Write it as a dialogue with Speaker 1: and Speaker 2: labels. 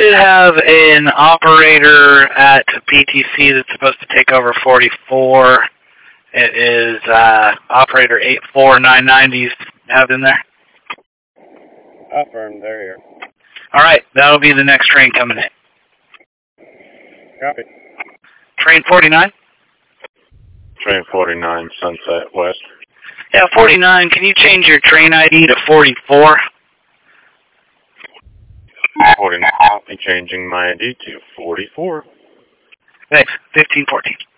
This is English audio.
Speaker 1: should have an operator at PTC that's supposed to take over 44. It is operator 84990 you have in there.
Speaker 2: Affirmed, they're here.
Speaker 1: All right, that'll be the next train coming in.
Speaker 2: Copy.
Speaker 1: Train 49?
Speaker 3: Train 49, Sunset West.
Speaker 1: Yeah, 49, can you change your train ID to 44?
Speaker 3: 49, I'll be changing my ID to 44.
Speaker 1: Thanks, 1514.